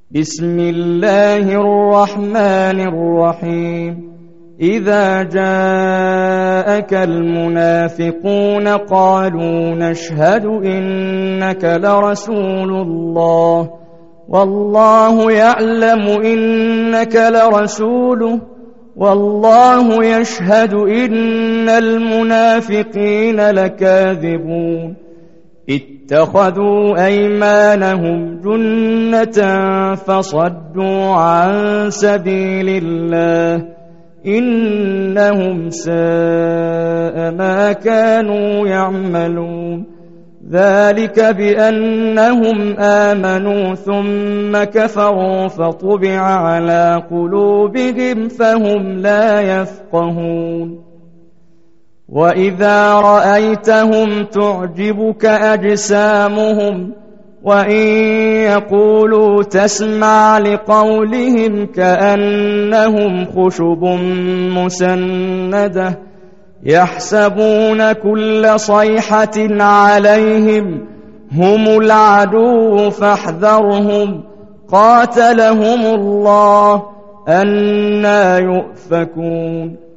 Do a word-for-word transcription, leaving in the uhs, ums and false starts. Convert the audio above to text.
بسم الله الرحمن الرحيم إذا جاءك المنافقون قالوا نشهد إنك لرسول الله والله يعلم إنك لرسوله والله يشهد إن المنافقين لكاذبون اتخذوا أيمانهم جنة فصدوا عن سبيل الله إنهم ساء ما كانوا يعملون ذلك بأنهم آمنوا ثم كفروا فطبع على قلوبهم فهم لا يفقهون وإذا رأيتهم تعجبك أجسامهم وإن يقولوا تسمع لقولهم كأنهم خشب مسندة يحسبون كل صيحة عليهم هم العدو فاحذرهم قاتلهم الله أنى يؤفكون